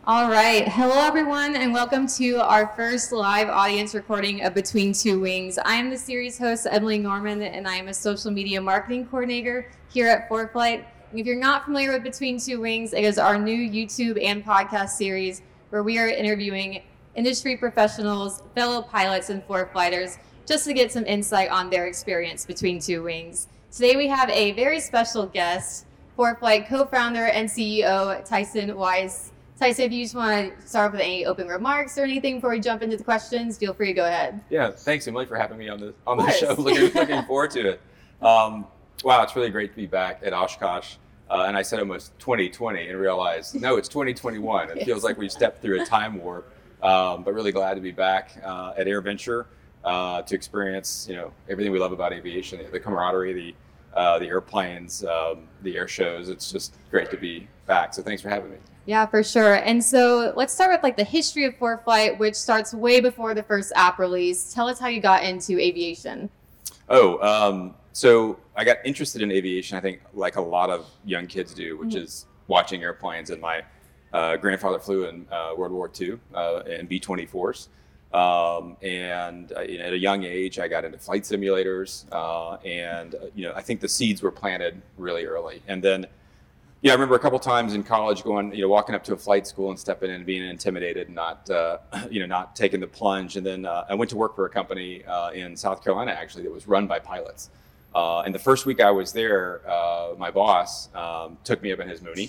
All right. Hello, everyone, and welcome to our first live audience recording of Between Two Wings. I am the series host, Emily Norman, and I am a social media marketing coordinator here at ForeFlight. And if you're not familiar with Between Two Wings, it is our new YouTube and podcast series where we are interviewing industry professionals, fellow pilots, and ForeFlighters just to get some insight on their experience between two wings. Today we have a very special guest, ForeFlight co-founder and CEO Tyson Weiss. Tyson, if you just want to start with any open remarks or anything before we jump into the questions, feel free to go ahead. Yeah, thanks, Emily, for having me on the show. Looking forward to it. Wow, it's really great to be back at Oshkosh. And I said almost 2020 and realized, no, it's 2021. It feels like we've stepped through a time warp. But really glad to be back at AirVenture to experience, everything we love about aviation, the camaraderie, the airplanes, the air shows. It's just great to be back. So thanks for having me. Yeah, for sure. And so let's start with the history of ForeFlight, which starts way before the first app release. Tell us how you got into aviation. So I got interested in aviation, I think, like a lot of young kids do, which is watching airplanes. And my grandfather flew in World War II in B-24s. And at a young age, I got into flight simulators. I think the seeds were planted really early. And then I remember a couple times in college walking up to a flight school and stepping in and being intimidated and not taking the plunge. And then I went to work for a company in South Carolina, actually, that was run by pilots. And the first week I was there, my boss took me up in his Mooney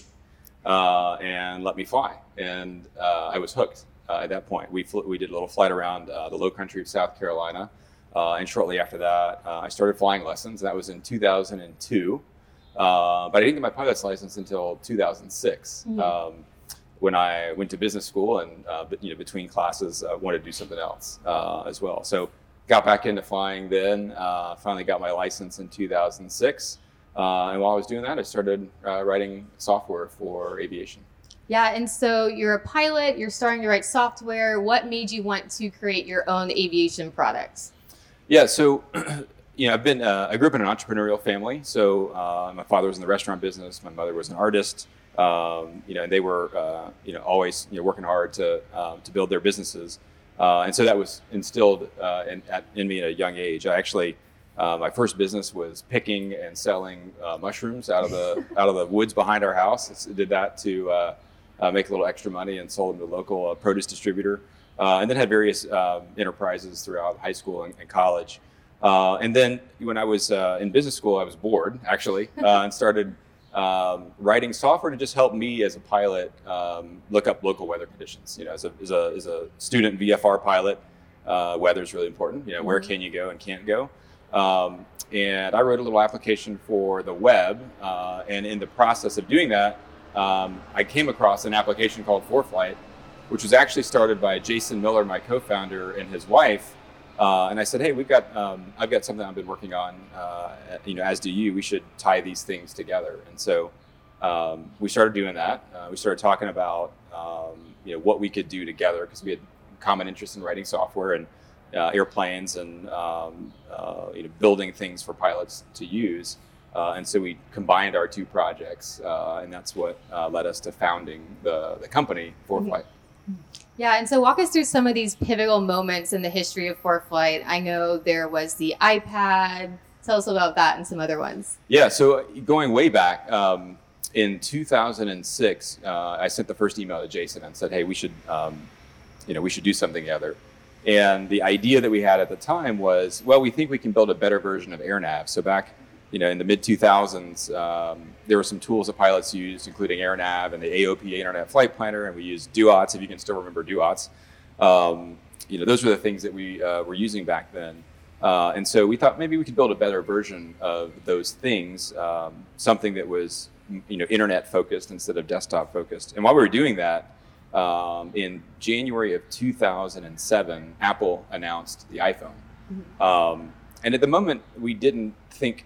and let me fly. And I was hooked at that point. We did a little flight around the low country of South Carolina. And shortly after that, I started flying lessons. That was in 2002. But I didn't get my pilot's license until 2006 when I went to business school and between classes I wanted to do something else as well. So got back into flying then, finally got my license in 2006. And while I was doing that, I started writing software for aviation. Yeah, and so you're a pilot, you're starting to write software. What made you want to create your own aviation products? Yeah, so I grew up in an entrepreneurial family. So my father was in the restaurant business. My mother was an artist. And they were, always, working hard to build their businesses. And so that was instilled in me at a young age. I actually, my first business was picking and selling mushrooms out of the woods behind our house. Did that to make a little extra money and sold them to a local produce distributor. And then had various enterprises throughout high school and college. And then when I was in business school, I was bored, actually, and started writing software to just help me as a pilot look up local weather conditions. As a student VFR pilot, weather is really important. Where can you go and can't go? And I wrote a little application for the web. And in the process of doing that, I came across an application called ForeFlight, which was actually started by Jason Miller, my co-founder, and his wife. And I said, hey, I've got something I've been working on, as do you. We should tie these things together. And so we started doing that. We started talking about, what we could do together because we had common interest in writing software and airplanes and, building things for pilots to use. And so we combined our two projects, and that's what led us to founding the company, ForeFlight. Yeah, and so walk us through some of these pivotal moments in the history of ForeFlight. I know there was the iPad. Tell us about that and some other ones. Yeah, so going way back, in 2006, I sent the first email to Jason and said, hey, we should do something together. And the idea that we had at the time was, well, we think we can build a better version of AirNav. So back in the mid-2000s, there were some tools that pilots used, including AirNav and the AOPA Internet Flight Planner, and we used DUOTS, if you can still remember DUOTS. Those were the things that we were using back then. And so we thought maybe we could build a better version of those things, something that was internet-focused instead of desktop-focused. And while we were doing that, in January of 2007, Apple announced the iPhone. And at the moment, we didn't think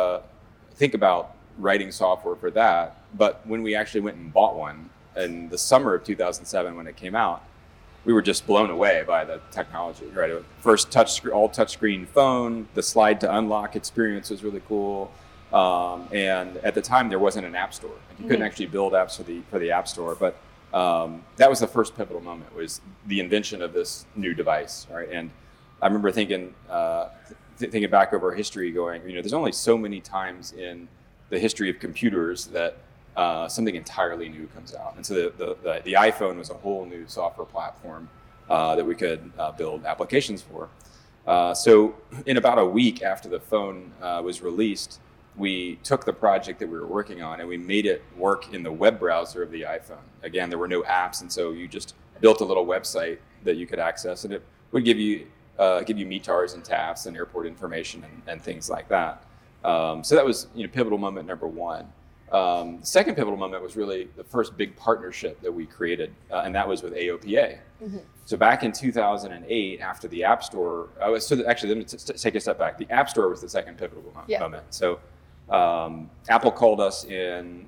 about writing software for that. But when we actually went and bought one in the summer of 2007, when it came out, we were just blown away by the technology. Right, first all touchscreen phone. The slide to unlock experience was really cool. And at the time, there wasn't an app store. You couldn't actually build apps for the App Store. But that was the first pivotal moment, was the invention of this new device, right? And I remember thinking back over history, going, there's only so many times in the history of computers that something entirely new comes out. And so the iPhone was a whole new software platform that we could build applications for. So in about a week after the phone was released, we took the project that we were working on and we made it work in the web browser of the iPhone. Again, there were no apps, and so you just built a little website that you could access, and it would give you METARs and TAFs and airport information and things like that. So that was pivotal moment number one. The second pivotal moment was really the first big partnership that we created, and that was with AOPA. Mm-hmm. So back in 2008, after the App Store, actually, let me take a step back. The App Store was the second pivotal moment. So Apple called us in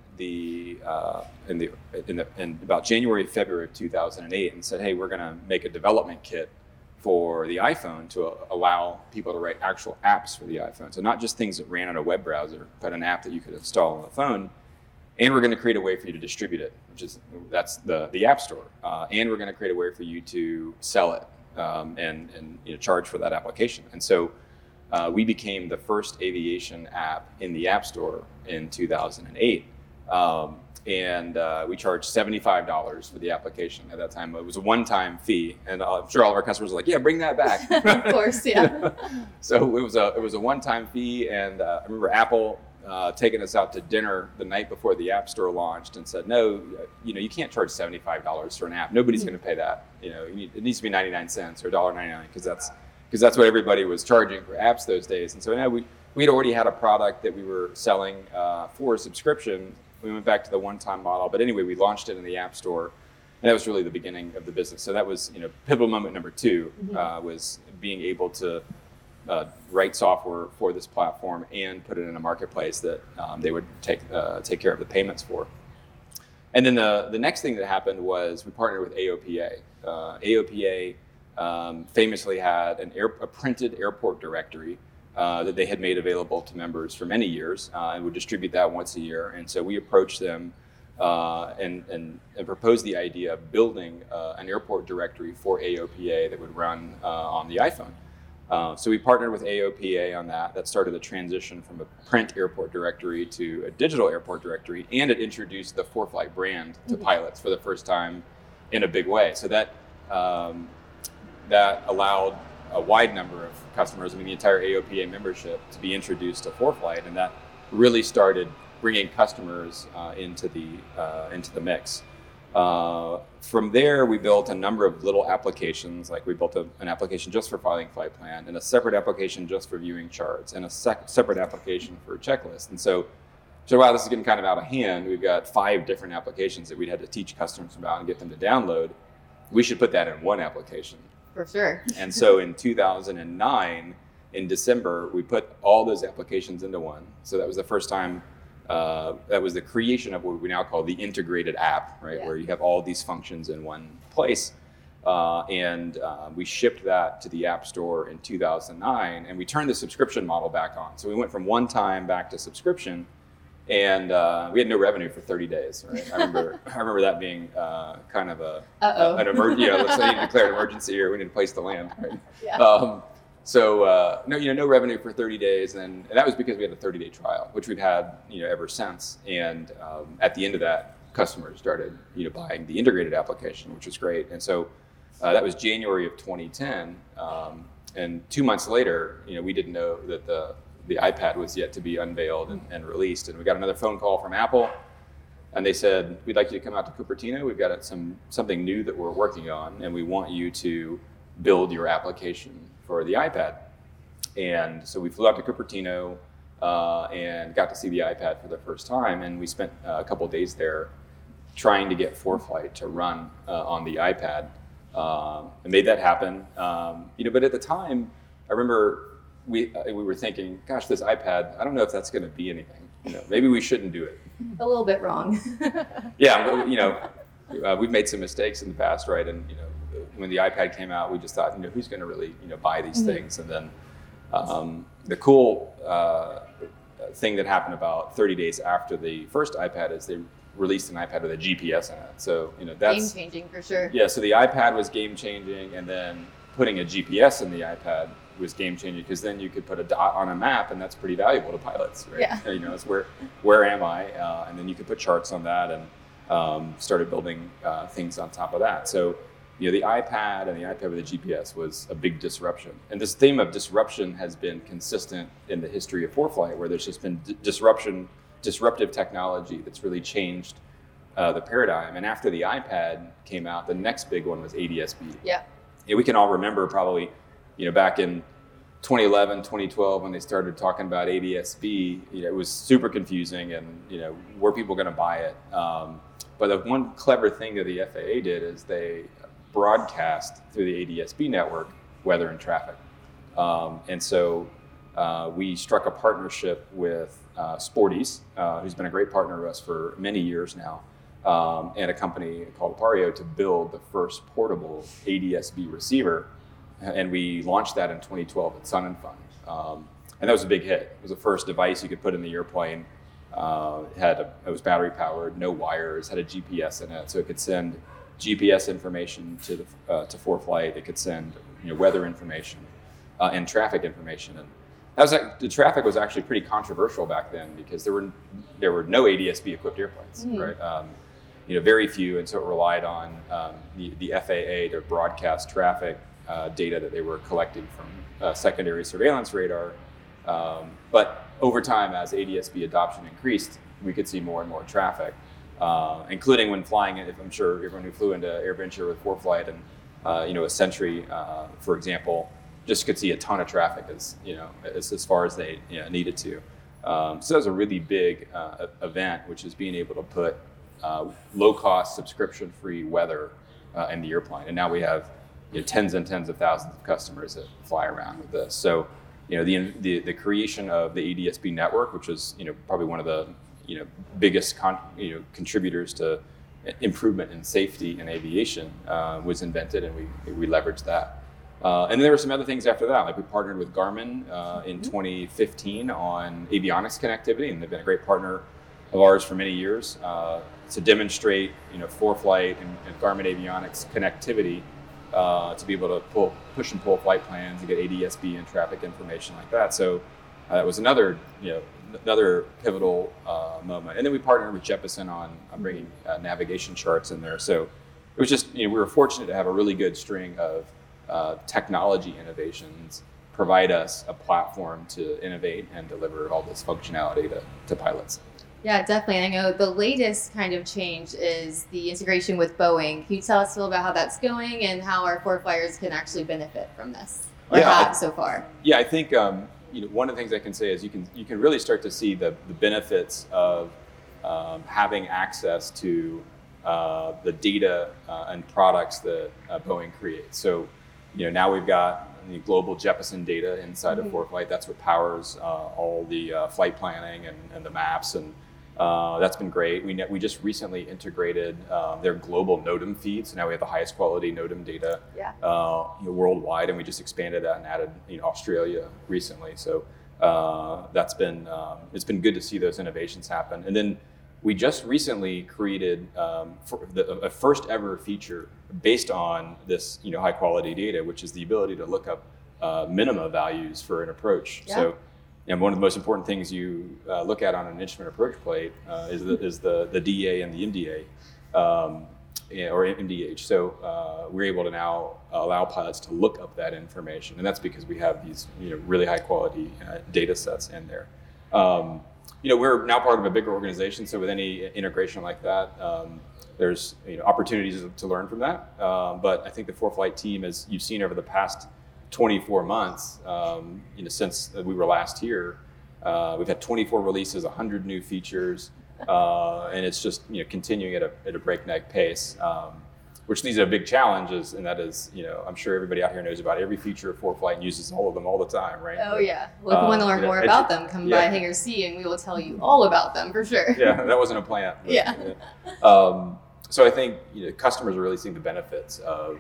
about January, February of 2008, and said, "Hey, we're going to make a development kit for the iPhone to allow people to write actual apps for the iPhone. So not just things that ran on a web browser, but an app that you could install on the phone. And we're going to create a way for you to distribute it, that's the App Store. And we're going to create a way for you to sell it and charge for that application." And so we became the first aviation app in the App Store in 2008. And we charged $75 for the application at that time. It was a one-time fee, and I'm sure all of our customers were like, "Yeah, bring that back." Of course, yeah. So it was a one-time fee, and I remember Apple taking us out to dinner the night before the App Store launched and said, "No, you can't charge $75 for an app. Nobody's going to pay that. It needs to be 99 cents or $1.99 because that's what everybody was charging for apps those days." And so now we had already had a product that we were selling for a subscription. We went back to the one-time model, but anyway, we launched it in the App Store, and that was really the beginning of the business. So that was, pivotal moment number two, was being able to write software for this platform and put it in a marketplace that they would take care of the payments for. And then the next thing that happened was we partnered with AOPA. AOPA famously had a printed airport directory that they had made available to members for many years and would distribute that once a year. And so we approached them and proposed the idea of building an airport directory for AOPA that would run on the iPhone. So we partnered with AOPA on that. That started the transition from a print airport directory to a digital airport directory, and it introduced the ForeFlight brand to pilots for the first time in a big way. So that allowed a wide number of customers, the entire AOPA membership, to be introduced to ForeFlight, and that really started bringing customers into the mix. From there, we built a number of little applications. Like we built an application just for filing flight plan, and a separate application just for viewing charts, and a separate application for a checklist. And so wow, this is getting kind of out of hand. We've got 5 different applications that we'd had to teach customers about and get them to download. We should put that in one application. For sure. And so in 2009, in December, we put all those applications into one. So that was the first time, that was the creation of what we now call the integrated app, right? Yeah. Where you have all these functions in one place. And we shipped that to the App Store in 2009, and we turned the subscription model back on. So we went from one time back to subscription, and we had no revenue for 30 days. Right? I remember that being kind of an emergency. Let's say you declare an emergency, or we need a place to land. Right? Yeah. No revenue for 30 days, and that was because we had a 30-day trial, which we've had ever since. And at the end of that, customers started buying the integrated application, which was great. And so that was January of 2010, and 2 months later, we didn't know that the iPad was yet to be unveiled and released. And we got another phone call from Apple, and they said, "We'd like you to come out to Cupertino. We've got something new that we're working on, and we want you to build your application for the iPad." And so we flew out to Cupertino and got to see the iPad for the first time. And we spent a couple of days there trying to get ForeFlight to run on the iPad, and made that happen. But at the time, I remember we were thinking, "Gosh, this iPad, I don't know if that's going to be anything. Maybe we shouldn't do it." A little bit wrong. Yeah, we've made some mistakes in the past, right? And when the iPad came out, we just thought, who's going to really buy these things? And then the cool thing that happened about 30 days after the first iPad is released an iPad with a GPS in it. So that's game changing for sure. Yeah, so the iPad was game changing, and then putting a GPS in the iPad was game changing, because then you could put a dot on a map, and that's pretty valuable to pilots, right? Yeah. It's where am I, and then you could put charts on that, and started building things on top of that. So the iPad and the iPad with a GPS was a big disruption, and this theme of disruption has been consistent in the history of ForeFlight, where there's just been disruptive technology that's really changed the paradigm. And after the iPad came out, the next big one was ADS-B. Yeah. We can all remember probably, back in 2011, 2012, when they started talking about ADS-B, it was super confusing, and were people going to buy it? But the one clever thing that the FAA did is they broadcast through the ADS-B network weather and traffic. And so we struck a partnership with Sporties, who's been a great partner of us for many years now, and a company called Aperio, to build the first portable ADS-B receiver. And we launched that in 2012 at Sun and Fun. And that was a big hit. It was the first device you could put in the airplane. It was battery powered, no wires, had a GPS in it, so it could send GPS information to ForeFlight. It could send weather information and traffic information. And the traffic was actually pretty controversial back then, because there were no ADS-B equipped airplanes, right? Very few, and so it relied on the FAA to broadcast traffic data that they were collecting from secondary surveillance radar. But over time, as ADS-B adoption increased, we could see more and more traffic, including when flying. I'm sure everyone who flew into AirVenture with ForeFlight and a Sentry, for example, just could see a ton of traffic as far as they needed to. So that was a really big event, which is being able to put low-cost, subscription-free weather in the airplane. And now we have tens and tens of thousands of customers that fly around with this. So the creation of the ADS-B network, which is probably one of the biggest contributors to improvement in safety in aviation, was invented, and we leveraged that. And then there were some other things after that, like we partnered with Garmin in 2015 on avionics connectivity, and they've been a great partner of ours for many years to demonstrate ForeFlight and Garmin avionics connectivity to be able to push and pull flight plans and get ADS-B and traffic information like that. So that was another pivotal moment. And then we partnered with Jeppesen on bringing navigation charts in there. So it was just we were fortunate to have a really good string of technology innovations provide us a platform to innovate and deliver all this functionality to pilots. Yeah, definitely. I know the latest kind of change is the integration with Boeing. Can you tell us a little about how that's going and how our ForeFlyers can actually benefit from this, or have so far? Yeah, I think one of the things I can say is you can really start to see the benefits of having access to the data and products that Boeing creates. So now we've got the global Jeppesen data inside of ForeFlight. That's what powers all the flight planning and the maps, and that's been great. We just recently integrated their global NOTAM feed, so now we have the highest quality NOTAM data worldwide, and we just expanded that and added Australia recently. So that's been it's been good to see those innovations happen. And then we just recently created a first ever feature based on this high quality data, which is the ability to look up minima values for an approach. Yeah. So, and one of the most important things you look at on an instrument approach plate is the DA and the MDA, or MDH. So we're able to now allow pilots to look up that information, and that's because we have these really high quality data sets in there. We're now part of a bigger organization, so with any integration like that, there's opportunities to learn from that. But I think the ForeFlight team, as you've seen over the past 24 months, since we were last here, we've had 24 releases, 100 new features, and it's just continuing at a breakneck pace. Which these are big challenges, and that is, I'm sure everybody out here knows about every feature of ForeFlight and uses all of them all the time, right? Oh yeah. Well, if you want to learn more about them, come by Hangar C, and we will tell you all about them for sure. Yeah, that wasn't a plan. But, yeah. So I think customers are really seeing the benefits of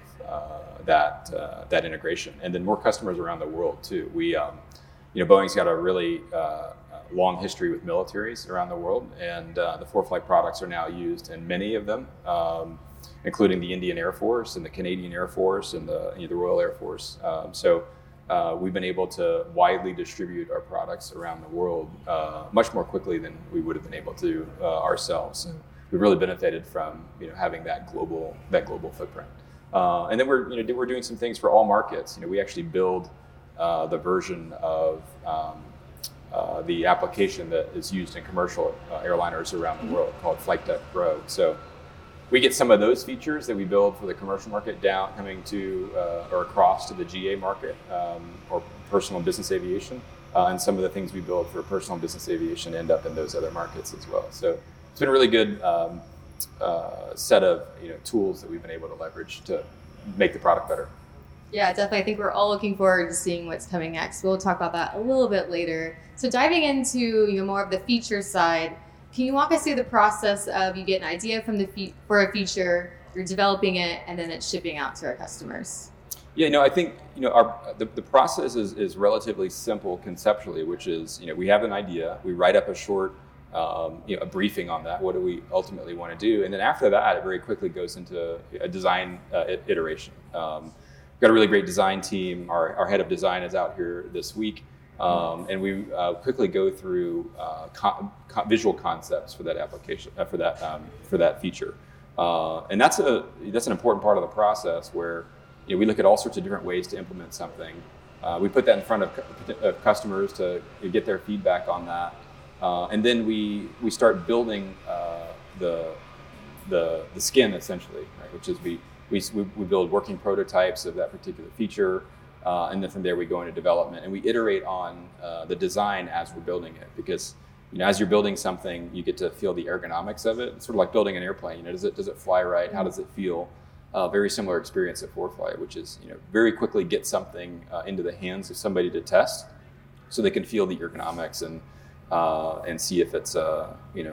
that integration, and then more customers around the world too. We, Boeing's got a really long history with militaries around the world, and the ForeFlight products are now used in many of them, including the Indian Air Force and the Canadian Air Force and the Royal Air Force. We've been able to widely distribute our products around the world much more quickly than we would have been able to ourselves. So we've really benefited from having that global footprint. And then we're doing some things for all markets. We actually build the version of the application that is used in commercial airliners around the world called Flight Deck Pro. So we get some of those features that we build for the commercial market coming to or across to the GA market or personal and business aviation, and some of the things we build for personal and business aviation end up in those other markets as well. So it's been a really good set of tools that we've been able to leverage to make the product better. Yeah, definitely. I think we're all looking forward to seeing what's coming next. We'll talk about that a little bit later. So diving into more of the feature side, can you walk us through the process of you get an idea for a feature, you're developing it, and then it's shipping out to our customers? Yeah, I think the process is relatively simple conceptually, which is we have an idea, we write up a short a briefing on that. What do we ultimately want to do? And then after that, it very quickly goes into a design iteration. We've got a really great design team. Our head of design is out here this week. And we quickly go through visual concepts for that application, for that feature. And that's an important part of the process where we look at all sorts of different ways to implement something. We put that in front of customers to get their feedback on that. And then we start building the skin essentially, right? Which is we build working prototypes of that particular feature, and then from there we go into development and we iterate on the design as we're building it, because as you're building something, you get to feel the ergonomics of it. It's sort of like building an airplane. Does it fly right? How does it feel? Very similar experience at ForeFlight, which is very quickly get something into the hands of somebody to test, so they can feel the ergonomics and see if it's a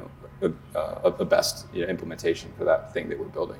best implementation for that thing that we're building.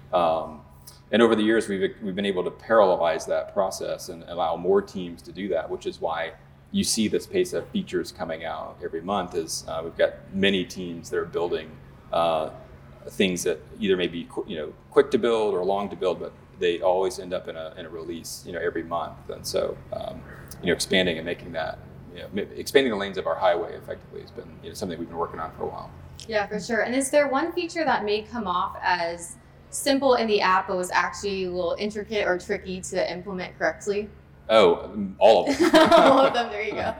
And over the years, we've been able to parallelize that process and allow more teams to do that, which is why you see this pace of features coming out every month. Is we've got many teams that are building things that either may be quick to build or long to build, but they always end up in a release every month. And so expanding and making that expanding the lanes of our highway effectively has been something we've been working on for a while. Yeah, for sure. And is there one feature that may come off as simple in the app but was actually a little intricate or tricky to implement correctly? Oh, all of them. All of them. There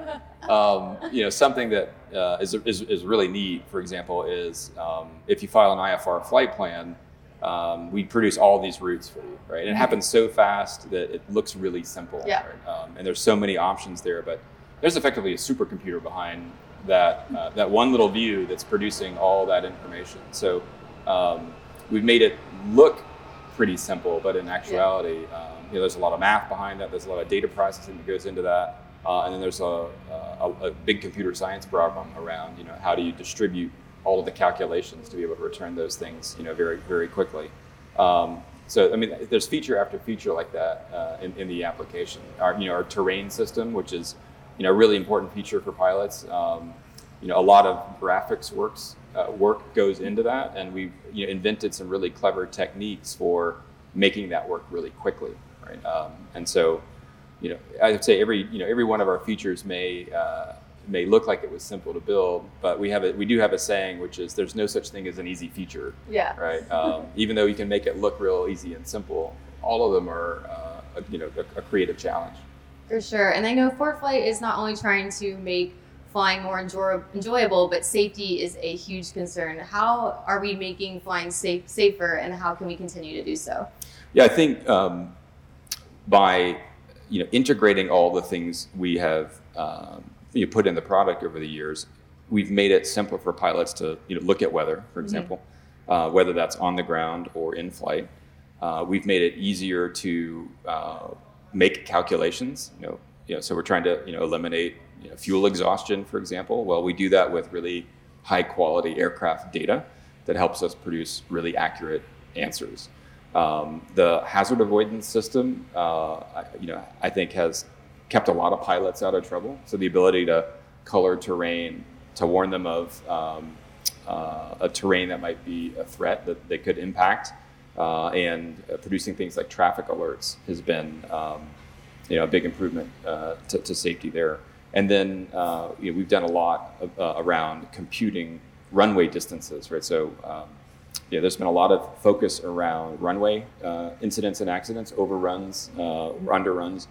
you go. Something that is really neat, for example, is if you file an IFR flight plan, we produce all these routes for you, right? And it happens so fast that it looks really simple. Yeah. Right? And there's so many options there, but there's effectively a supercomputer behind that one little view that's producing all that information. So we've made it look pretty simple, but in actuality, there's a lot of math behind that. There's a lot of data processing that goes into that, and then there's a big computer science problem around how do you distribute all of the calculations to be able to return those things very, very quickly. So there's feature after feature like that in the application. Our terrain system, which is a really important feature for pilots. A lot of graphics work goes into that, and we've invented some really clever techniques for making that work really quickly, right? And so, I would say every one of our features may look like it was simple to build, but we do have a saying, which is there's no such thing as an easy feature. Yeah. Right. Even though you can make it look real easy and simple, all of them are a creative challenge. For sure. And I know ForeFlight is not only trying to make flying more enjoyable, but safety is a huge concern. How are we making flying safer, and how can we continue to do so? Yeah, I think by integrating all the things we have put in the product over the years, we've made it simpler for pilots to look at weather, for example, whether that's on the ground or in flight. We've made it easier to make calculations. So we're trying to eliminate fuel exhaustion, for example. Well, we do that with really high quality aircraft data that helps us produce really accurate answers. The hazard avoidance system, I think, has kept a lot of pilots out of trouble. So the ability to color terrain to warn them of a terrain that might be a threat that they could impact, and producing things like traffic alerts has been a big improvement to safety there. And then we've done a lot around computing runway distances, right? So there's been a lot of focus around runway incidents and accidents, overruns, or underruns,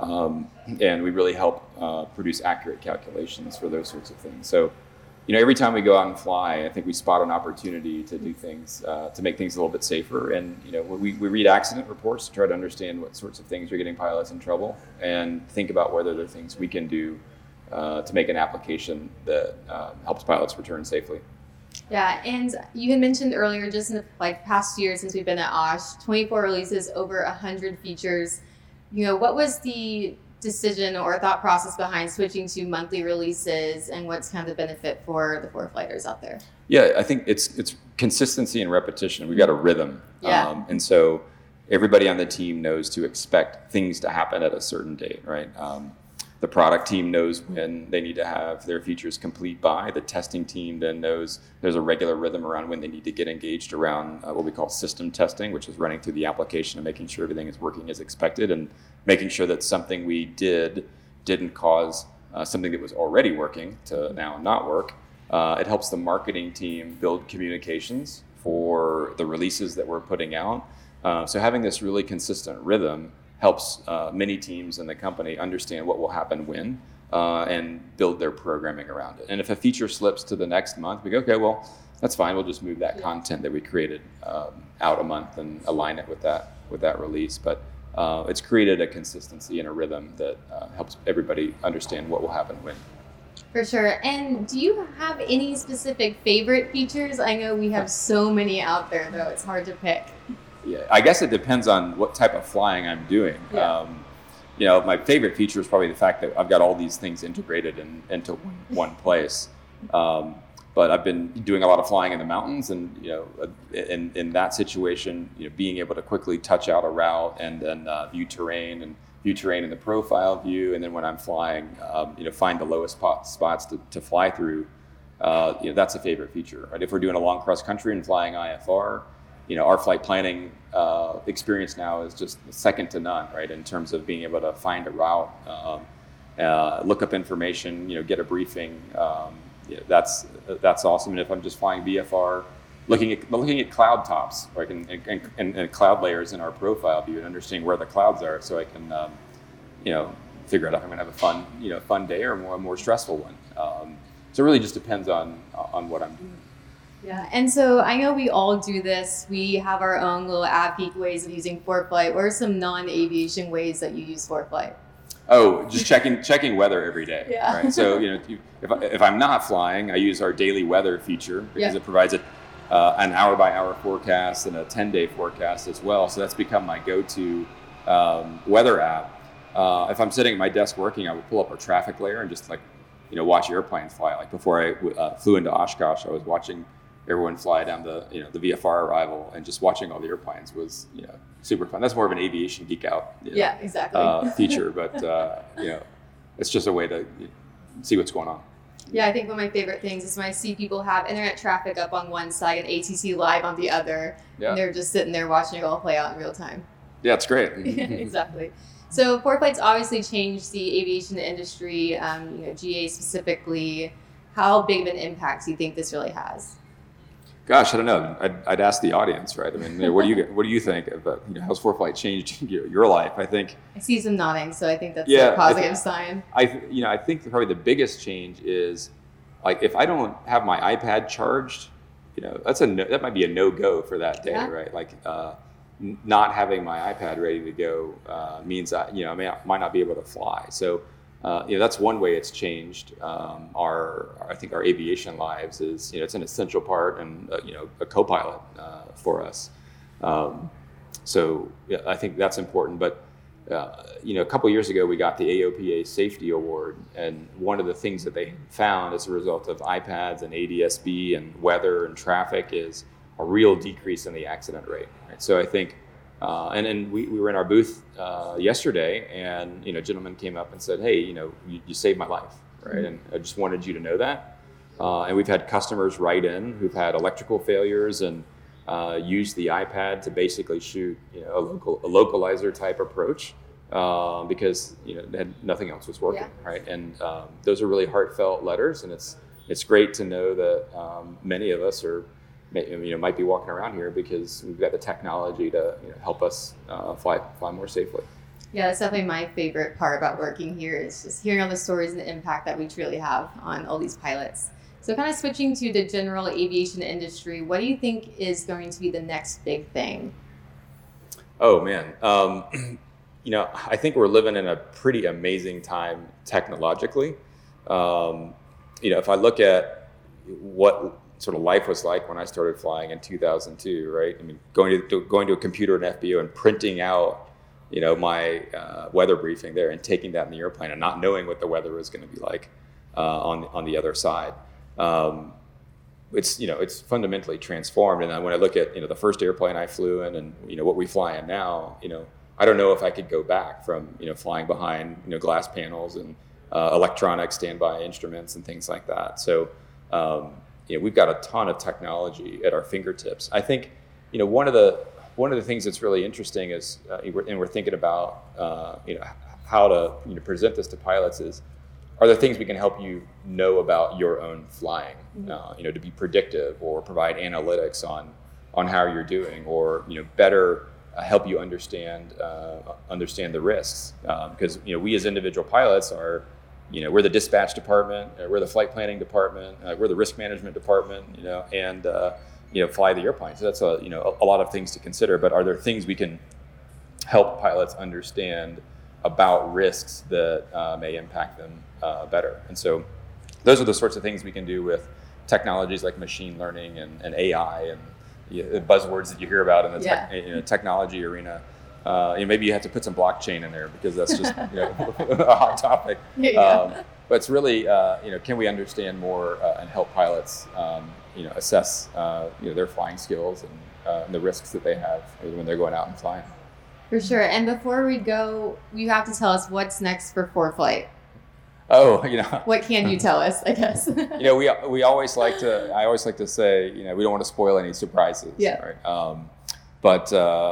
and we really help produce accurate calculations for those sorts of things. So every time we go out and fly, I think we spot an opportunity to do things to make things a little bit safer. And we read accident reports to try to understand what sorts of things are getting pilots in trouble, and think about whether there are things we can do to make an application that helps pilots return safely. Yeah, and you had mentioned earlier, just in the past year since we've been at OSH, 24 releases, over 100 features. What was the decision or thought process behind switching to monthly releases, and what's kind of the benefit for the ForeFlighters out there? Yeah, I think it's consistency and repetition. We've got a rhythm. Yeah. And so everybody on the team knows to expect things to happen at a certain date, right? The product team knows when they need to have their features complete by. The testing team then knows there's a regular rhythm around when they need to get engaged around what we call system testing, which is running through the application and making sure everything is working as expected, and making sure that something we didn't cause something that was already working to now not work. It helps the marketing team build communications for the releases that we're putting out. So having this really consistent rhythm helps many teams in the company understand what will happen when, and build their programming around it. And if a feature slips to the next month, we go, okay, well, that's fine. We'll just move that content that we created out a month and align it with that release. But it's created a consistency and a rhythm that helps everybody understand what will happen when. For sure. And do you have any specific favorite features? I know we have so many out there, though. It's hard to pick. Yeah, I guess it depends on what type of flying I'm doing. Yeah. My favorite feature is probably the fact that I've got all these things integrated into one place. But I've been doing a lot of flying in the mountains, and in that situation, being able to quickly touch out a route and then view terrain in the profile view, and then when I'm flying, find the lowest spots to fly through. That's a favorite feature. Right? If we're doing a long cross country and flying IFR, our flight planning experience now is just second to none, right? In terms of being able to find a route, look up information, get a briefing. That's awesome. And if I'm just flying VFR, looking at cloud tops, like and cloud layers in our profile view, and understanding where the clouds are, so I can figure out if I'm going to have a fun day or a more stressful one. So it really just depends on what I'm doing. Yeah, and so I know we all do this. We have our own little geek ways of using ForeFlight. What are some non-aviation ways that you use ForeFlight? Oh, just checking weather every day. Yeah. Right. So if I'm not flying, I use our daily weather feature because it provides an hour-by-hour forecast and a 10-day forecast as well. So that's become my go-to weather app. If I'm sitting at my desk working, I would pull up our traffic layer and just watch airplanes fly. Like before I flew into Oshkosh, I was watching everyone fly down the VFR arrival, and just watching all the airplanes was super fun. That's more of an aviation geek out exactly feature, but it's just a way to see what's going on. Yeah, I think one of my favorite things is when I see people have internet traffic up on one side and ATC live on the other, and they're just sitting there watching it all play out in real time. Yeah, it's great. Exactly. So ForeFlight's obviously changed the aviation industry, GA specifically. How big of an impact do you think this really has? Gosh, I don't know. I'd ask the audience, right? I mean, what do you think about how's ForeFlight changed your life? I think I see some nodding, so I think that's a positive sign. I think probably the biggest change is if I don't have my iPad charged, that might be a no-go for that day, right? Not having my iPad ready to go means I might not be able to fly. So. That's one way it's changed I think our aviation lives is it's an essential part and a co-pilot for us. So I think that's important. But a couple years ago we got the AOPA Safety Award, and one of the things that they found as a result of iPads and ADS-B and weather and traffic is a real decrease in the accident rate. Right? So I think. And then we were in our booth yesterday, and a gentleman came up and said, "Hey, you saved my life." right? And I just wanted you to know that. And we've had customers write in who've had electrical failures and use the iPad to basically shoot, a localizer type approach because nothing else was working, right? And those are really heartfelt letters, and it's great to know that many of us might be walking around here because we've got the technology to help us fly more safely. Yeah, that's definitely my favorite part about working here is just hearing all the stories and the impact that we truly have on all these pilots. So kind of switching to the general aviation industry, what do you think is going to be the next big thing? Oh, man. I think we're living in a pretty amazing time technologically. If I look at what sort of life was like when I started flying in 2002, right? I mean, going to a computer in FBO and printing out, my weather briefing there and taking that in the airplane and not knowing what the weather was going to be like on the other side. It's fundamentally transformed. And then when I look at, the first airplane I flew in and, what we fly in now, I don't know if I could go back from, flying behind, glass panels and electronic standby instruments and things like that. So, we've got a ton of technology at our fingertips. I think, one of the things that's really interesting is, and we're thinking about, how to present this to pilots is, are there things we can help you know about your own flying, to be predictive or provide analytics on how you're doing, or better help you understand the risks, because we as individual pilots are, we're the dispatch department, we're the flight planning department, we're the risk management department, and fly the airplane. So that's a lot of things to consider. But are there things we can help pilots understand about risks that may impact them better? And so those are the sorts of things we can do with technologies like machine learning and AI and the buzzwords that you hear about in the technology arena. Maybe you have to put some blockchain in there because that's just a hot topic. But it's really can we understand more and help pilots assess their flying skills and the risks that they have when they're going out and flying. For sure. And before we go, you have to tell us what's next for ForeFlight. Oh, What can you tell us, I guess? I always like to say, we don't want to spoil any surprises. Yeah. Right. But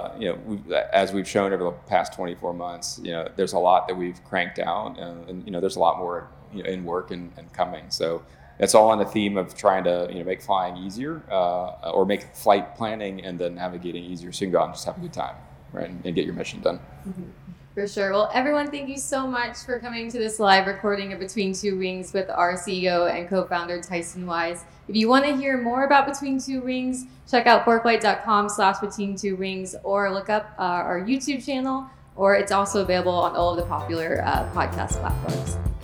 as we've shown over the past 24 months, there's a lot that we've cranked out, and there's a lot more in work and coming. So it's all on the theme of trying to make flying easier, or make flight planning and then navigating easier, so you can go out and just have a good time, right, and get your mission done. Mm-hmm. For sure. Well, everyone, thank you so much for coming to this live recording of Between Two Wings with our CEO and co-founder, Tyson Wise. If you want to hear more about Between Two Wings, check out foreflight.com/betweentwowings or look up our YouTube channel, or it's also available on all of the popular podcast platforms.